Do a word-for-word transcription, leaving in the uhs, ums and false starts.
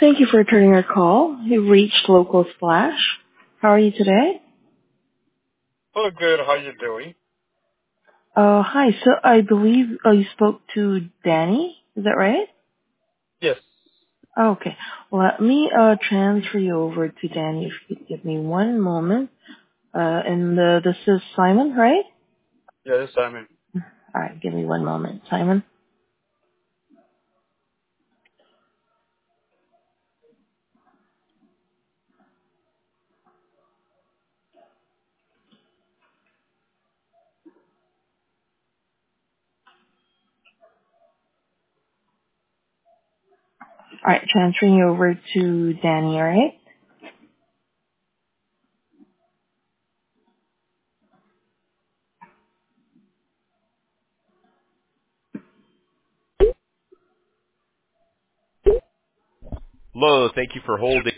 Thank you for returning your call. You've reached Local Splash. How are you today? Oh, good. How you doing? Uh, hi. So I believe uh, you spoke to Danny. Is that right? Yes. Oh, okay. Let me uh, transfer you over to Danny. If you could give me one moment. Uh, and uh, this is Simon, right? Yeah, this Simon. All right. Give me one moment, Simon. All right. Transferring you over to Danny. All right. Hello, thank you for holding.